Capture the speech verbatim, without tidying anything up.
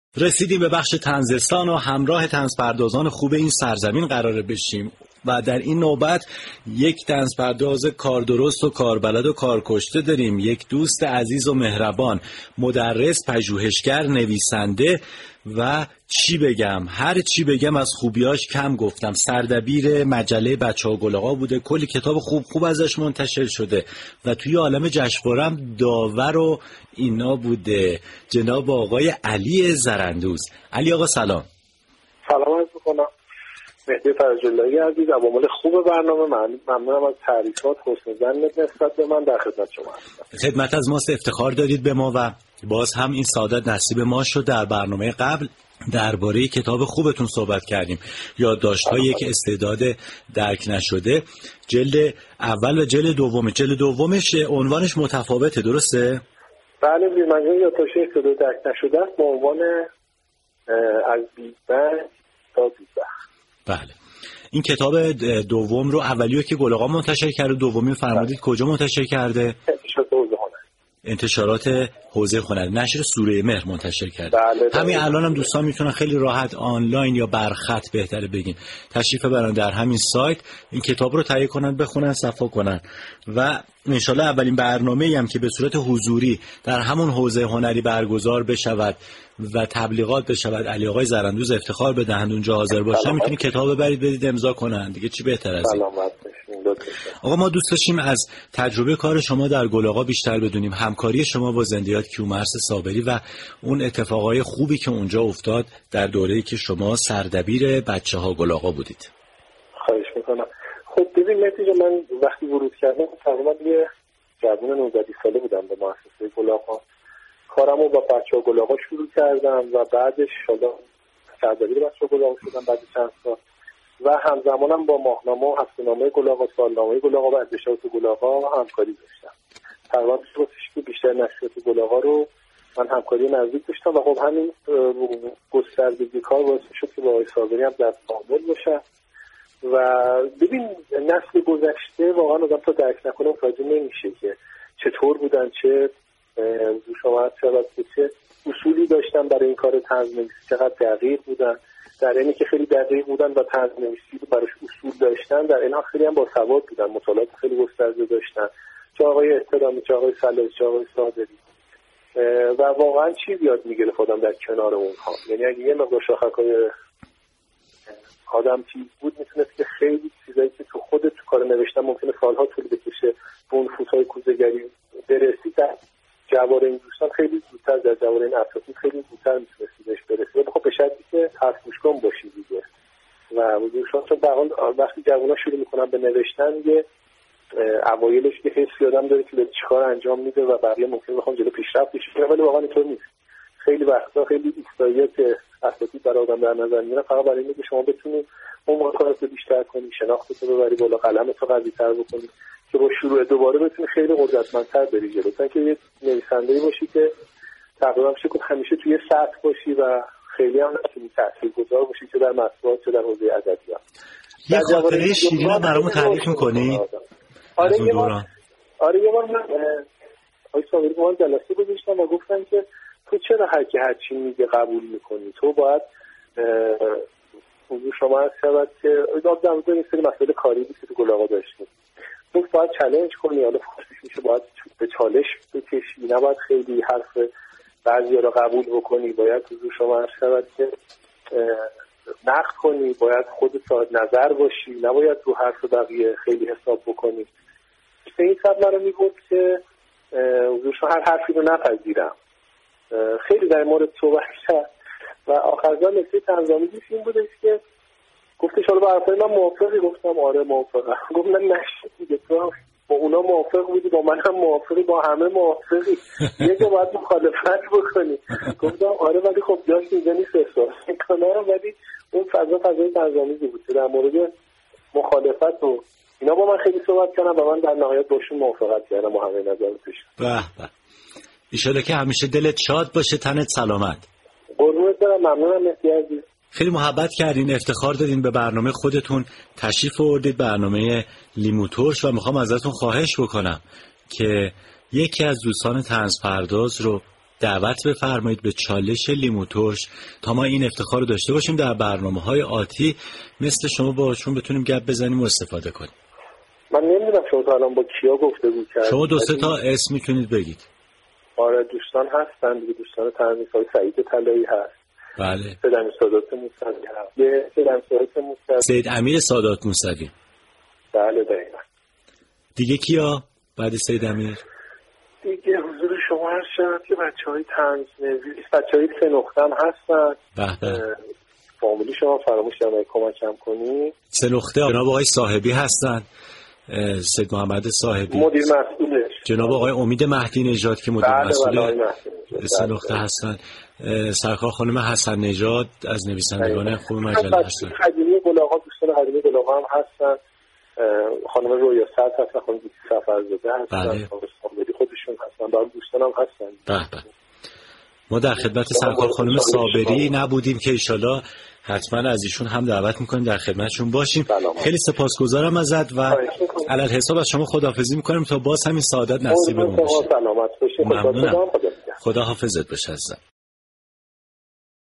رسیدیم به بخش طنزستان و همراه طنزپردازان خوب این سرزمین قراره بشیم و در این نوبت یک طنزپرداز کاردرست و کاربلد و کارکشته داریم. یک دوست عزیز و مهربان، مدرس، پژوهشگر، نویسنده و چی بگم، هر چی بگم از خوبیاش کم گفتم. سردبیر مجله بچه‌ها گل‌آقا بوده، کلی کتاب خوب خوب ازش منتشر شده و توی عالم جشنواره داور و اینا بوده. جناب آقای علی زرندوز. علی آقا سلام. سلام عرض می‌کنم. مهدی فرج‌اللهی عزیز، عوامل خوب برنامه، من ممنونم از تعریفات، حسن ظنت نسبت به من، در خدمت شما هستم. خدمت از ماست، افتخار دارید به ما و باز هم این سعادت نصیب ما شد. در برنامه قبل درباره کتاب خوبتون صحبت کردیم، یادداشت‌های یک استعداد درک نشده، جلد اول و جلد دوم. جلد دومش عنوانش متفاوته، درسته؟ بله، مجموعه یادداشت استعداد درک نشده است با عنوان از بیگ بنگ تا دوزخ. بله. این کتاب دوم رو اولیو که گل‌آقا منتشر کرده، دومی فرمودید کجا منتشر کرده؟ انتشارات حوزه هنر. انتشارات حوزه هنر، نشر سوره مهر منتشر کرده. بله همین الان هم دوستان میتونن خیلی راحت آنلاین یا برخط بهتره بگین تشریف ببرن در همین سایت، این کتاب رو تهیه کنن، بخونن، صفا کنن و انشالله اولین برنامه‌ای هم که به صورت حضوری در همون حوزه هنری برگزار بشود و تبلیغات بشود، علی آقای زرندوز افتخار بدهند اونجا حاضر باشن، میتونید کتاب ببرید بدید امضا کنن. دیگه چی بهتر از این؟ آقا ما دوست داشتیم از تجربه کار شما در گل‌آقا بیشتر بدونیم، همکاری شما با زندیات کیومرث صابری و اون اتفاقای خوبی که اونجا افتاد در دوره‌ای که شما سردبیر بچه‌ها گل‌آقا بودید. خواهش میکنم. خب ببین نتیجه، من وقتی ورود کردم تقریبا یه جوان نوزده ساله بودم به مؤسسه گل‌آقا. کارمو با بچه‌ها گل‌آقا شروع کردم و بعدش حالا سردبیر بچه‌ها گل‌آقا شدم بعد چند سال و همزمانم با ماهنامه و هفته‌نامه گل‌آقا، سالنامه گل‌آقا و انتشارات گل‌آقا همکاری داشتم. تقریبا که بیشتر نشریات گل‌آقا رو من همکاری نزدیک داشتم و خب همین گستردگی کار باعث شد که با آقای صابری هم در تعامل باشم و ببین نسل گذشته واقعا آدم تا درک نکنه متوجه نمیشه که چطور بودن، چه شما شاید چه اصولی داشتن برای این کار طنزنویسی، چقدر دقیق بودن، در اینی که خیلی دقیق بودن و طنزنویسی رو براش اصول داشتن، در این خیلی هم باسواد بودن، مطالعات خیلی گسترده داشتن، چه آقای احترامی، چه آقای صلاحی، چه آقای صادری و واقعا چیز یاد میگرفت آدم در کنار اونها. یعنی اگه یه مقدار شاخک‌های آدم چیز بود میتونست که خیلی چیزایی که تو خود تو کار نوشتن ممکنه سالها طول بکشه به اون فوت‌های کوزه‌گری برسی، در جوار این دوستان خیلی زودتر، در جوار این اساتید خیلی زودتر میتونستی بهش برسی. خب به شرطی که حرف گوش کن باشی دیگه. و حضورشان چون به حال وقتی جوونا شروع میکنن به نوشتن یه اوایلش که حسی آدم داره که چه کار انجام میده و بقیه ممکنه بخوام جلو پیشرفتش کنه، ولی واقعا اینطور نیست. خیلی وقتا خیلی ایستاییات که اساتید برای آدم در نظر میگیرن فقط برای اینکه شما بتونی اون مهارت رو بیشتر کنی، شناختت رو ببری بالا، قلمت رو قوی‌تر بکنی که با شروع دوباره بتونی خیلی قدرتمندتر بری جلو. تا اینکه یه نویسنده‌ای باشی که تقریبا میشه که همیشه توی سطح باشی و خیلی هم نتونی تاثیرگذار باشی چه در مطبوعات چه در حوزه ادبیات. یه خاطره شیرین رو برامون تعریف می‌کنی؟ آره یه بار آره یه بار من آقای صابری با من جلسه گذاشتم و گفتن که تو چرا هر کی هر چی میگه قبول میکنی؟ تو باید حضور شما هست شود که ایداد در مورد این سری مسئله کاری بود که تو گل‌آقا داشتیم. تو باید چالش کنی، حالا خوشش میشه باید به چالش بکشی، نباید خیلی حرف بعضیا رو قبول بکنی، باید حضور شما هست شود که نقد کنی، باید خودت صاحب نظر باشی، نباید رو حرف بقیه خیلی حساب بکنی. به این سبب من رو میگفت که حضور شما هر حرفی رو نپذیرم. خیلی در مورد صحبت کرد و آخر زمان نکته طنزآمیزش این بودش که گفتش حالا با حرفای من موافقی؟ گفتم آره موافقم. گفت من نشد دیگه، تو با اونا موافق بودی، با من هم موافقی، با همه موافقی، یه جا باید مخالفت بکنی. گفتم آره ولی خب جاش اینجا نیست احساس میکنم، ولی اون فضا فضای طنزآمیزی بود در مورد مخالفت و اینا با من خیلی صحبت کردم و من در نهایت باشون موافقت کردم و همه نظراتش. به به، ایشالا که همیشه دلت شاد باشه، تنت سلامت. قربونت برم، ممنونم مهدی عزیز. خیلی محبت کردین، افتخار دادین به برنامه خودتون تشریف آوردید، برنامه لیمو ترش، و میخوام ازتون خواهش بکنم که یکی از دوستان طنزپرداز رو دعوت بفرمایید به چالش لیمو ترش تا ما این افتخار رو داشته باشیم در برنامه‌های آتی مثل شما باشون بتونیم گپ بزنیم و استفاده کنیم. من نمیدونم شما تا الان با کیا گفتگو کردید. شما دو سه تا اسم میتونید بگید. آره دوستان هستن دیگه، دوستان ترمیسای سعید طلایی هست. بله. سید امیر سادات موسوی هست. یه سید امیر سادات موسوی. سید امیر سادات موسوی. بله دقیقاً. دیگه کیا بعد سید امیر؟ دیگه حضور شما هست شد که بچهای طنز نویس، بچهای سه نقطه هم هستن. به به. فامیلی شما فراموش نکنید کمکم کنی. سه نقطه جناب آقای صاحبی هستن. سید محمد صاحبی مدیر مسئولش، جناب آقای امید مهدی نژاد که مدیر بله مسئول بله سه نقطه هستن، سرکار خانم حسن نژاد از نویسندگان خوب مجله هستن. خدیمی گلاغا، دوستان خدیمی گلاغا هم هستن. خانم رویا سعد هستن، خانم دیسی سفرزاده هستن، بله. خانم خودشون هستن، بعد دوستان هم هستن. به به. ما در خدمت سرکار خانم صابری نبودیم که ایشالا حتما از ایشون هم دعوت میکنیم در خدمتشون باشیم. خیلی سپاسگزارم ازت و علل حساب از شما خداحافظی میکنیم تا باز همین سعادت نصیبمون بشه. سلامت باشید. ممنونم. خدا حافظت باشه عزیزم.